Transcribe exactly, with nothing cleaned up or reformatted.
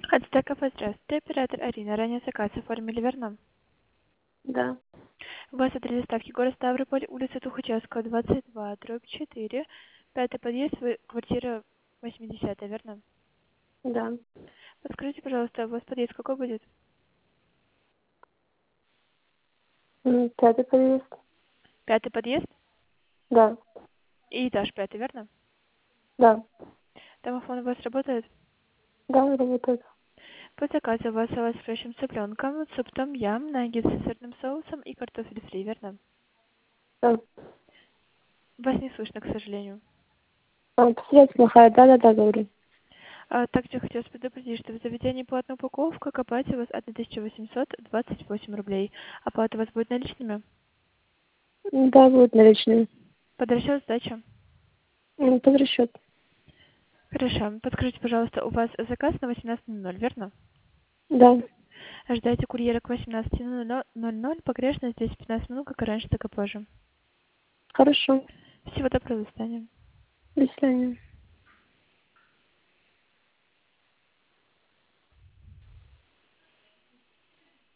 Ацтек кафе, здравствуйте. Оператор Арина. Ранее заказ оформили, верно? Да, У вас адрес доставки город Ставрополь, улица Тухачевского, двадцать два, дробь четыре. Пятый подъезд, вы- квартира восьмидесятая, верно? да. Подскажите, пожалуйста, у вас подъезд какой будет? М, Пятый подъезд. Пятый подъезд Да, и этаж пятый, верно? да, Домофон у вас работает? да, работает. По заказу у вас салат с фрешем цыпленком, суп том ям, наггетсы с сырным соусом и картофель фри, верно? Да. Вас не слышно, к сожалению. А, посредственно плохая, да, да, да, говорю. А также хотелось предупредить, что в заведении платная упаковка, к оплате у вас тысяча восемьсот двадцать восемь рублей. Оплата у вас будет наличными? М, Да, будет наличные. Под расчет сдача? М, Под расчет. Хорошо. Подскажите, пожалуйста, у вас заказ на восемнадцать ноль ноль, верно? Да, Ждайте курьера к восемнадцати ноль ноль, погрешность здесь пятнадцать минут, как и раньше, так и позже. хорошо. Всего доброго, до свидания. До свидания.